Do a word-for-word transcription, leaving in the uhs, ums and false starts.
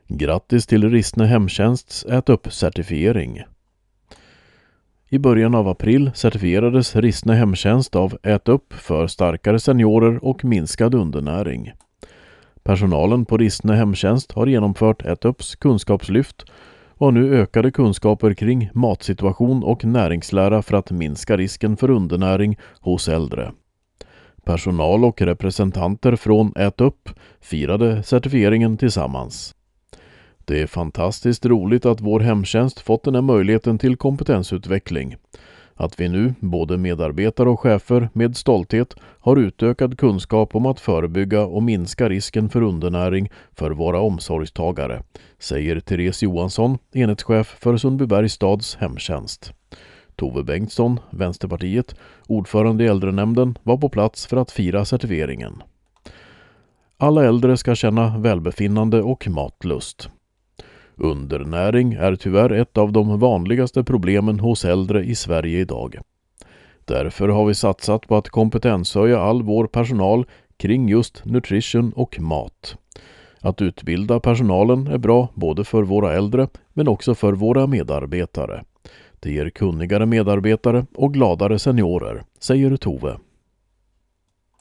Grattis till Rissne Hemtjänsts Ät upp-certifiering. I början av april certifierades Rissne Hemtjänst av Ät upp för starkare seniorer och minskad undernäring. Personalen på Rissne Hemtjänst har genomfört Ät upps kunskapslyft och har nu ökade kunskaper kring matsituation och näringslära för att minska risken för undernäring hos äldre. Personal och representanter från Ät upp firade certifieringen tillsammans. Det är fantastiskt roligt att vår hemtjänst fått den här möjligheten till kompetensutveckling. Att vi nu, både medarbetare och chefer, med stolthet har utökad kunskap om att förebygga och minska risken för undernäring för våra omsorgstagare, säger Therese Johansson, enhetschef för Sundbybergs stads hemtjänst. Tove Bengtsson, Vänsterpartiet, ordförande i äldrenämnden, var på plats för att fira certifieringen. Alla äldre ska känna välbefinnande och matlust. Undernäring är tyvärr ett av de vanligaste problemen hos äldre i Sverige idag. Därför har vi satsat på att kompetenshöja all vår personal kring just nutrition och mat. Att utbilda personalen är bra både för våra äldre men också för våra medarbetare. Det ger kunnigare medarbetare och gladare seniorer, säger Tove.